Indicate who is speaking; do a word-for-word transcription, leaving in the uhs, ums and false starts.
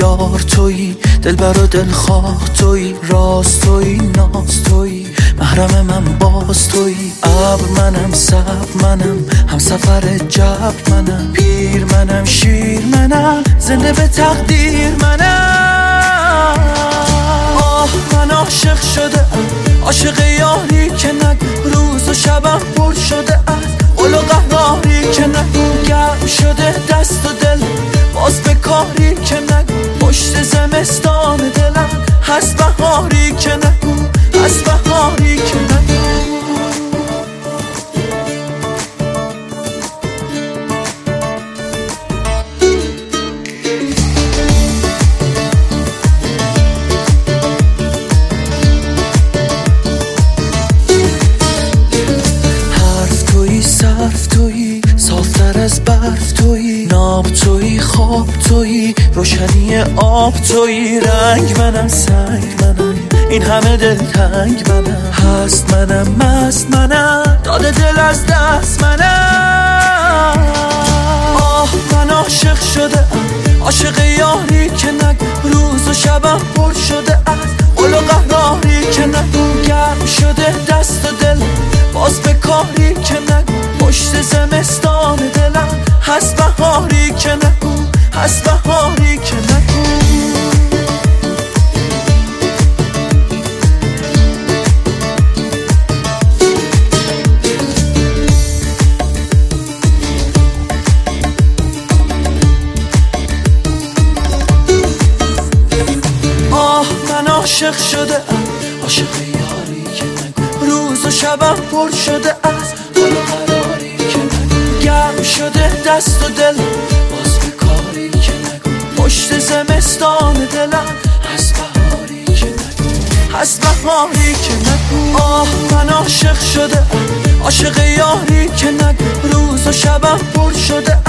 Speaker 1: یار تویی، دلبر و دلخواه تویی، راز تویی، ناز تویی، محرم من باز تویی. ابر منم، صبر منم، هم سفر جبر منم، پیر منم، شیر منم، زنده به تقدیر منم. آه من عاشق شده ام، عاشق یاری که نگو روز و شبم پر شده از قل و قهاری که نگو گرم شده دست و دل باز به کاری که نگو پشت زمستان دلم هست بهاری که نگو هست بهاری که نگو. صرف تویی، صافتر از برف تویی، ناب تویی، خواب تویی، روشنی آب تویی. رنگ منم، سنگ منم، این همه دلتنگ منم، هست منم، مست منم، داده دل از دست منم. آه من عاشق شده ام، عاشق یاری که نگو روز و شبم پر شده از قل و قهاری که نگو گرم شده دست و دل باز به کاری که نگو پشت زمستان دلم هست بهاری که نگو هست بهاری که نگو. آه من عاشق شده ام، عاشق یاری که نگو روز و شبم پر شده از قل و قراری که نگو گرم شده دست و دل باز به کاری که نگو پشت زمستان دلم هست بهاری که نگو هست بهاری که نگو. آه من عاشق شده ام، عاشق یاری که نگو روز و شبم پر شده